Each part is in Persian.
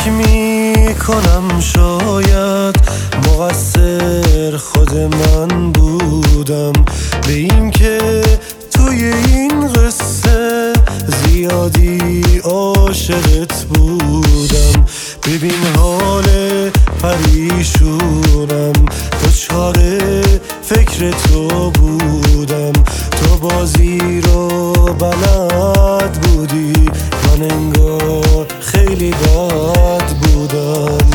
فکر میکنم شاید مقصر خود من بودم به این که توی این قصه زیادی عاشقت بودم. ببین حال پریشونم، دچار فکر تو بودم. تو بازی رو بلد بودی، من انگار خیلی بد بودم.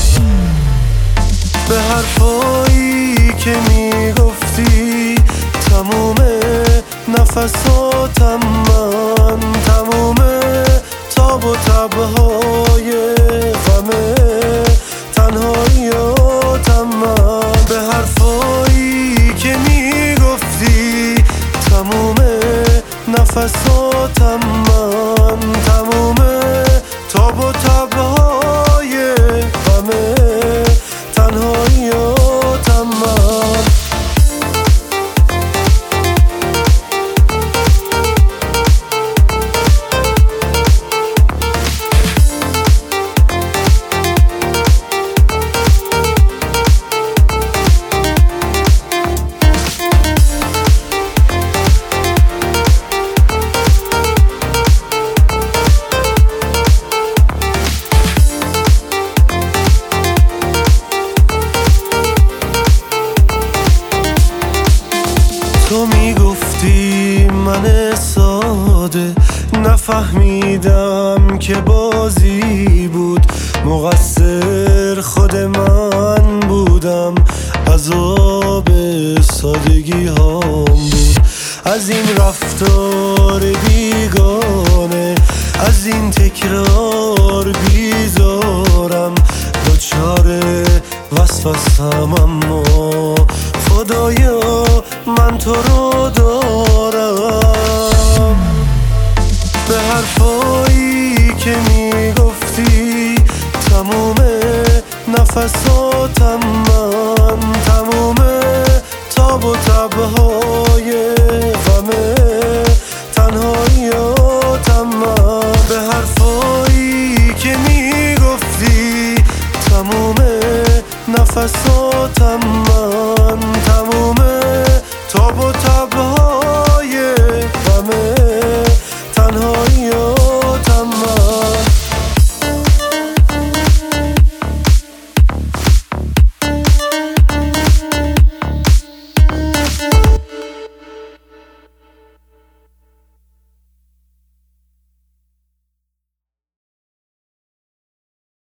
به حرفایی که میگفتی تموم نفساتم من، تموم تاب و تبهای غمه تنهاییاتم من. به حرفایی که میگفتی تموم نفساتم من، تموم تاب و تبهای غمه تنهاییاتم من. تو میگفتی من ساده نفهمیدم که بازی بود، مقصر خود من بودم، عذاب سادگی هام بود. از این رفتار بیگانه، از این تکرار بیزارم، دچار وسوسه‌ام اما خدایا من تو رو دارم. به حرفایی که میگفتی تموم نفساتم من، تموم تاب و تبهای غمه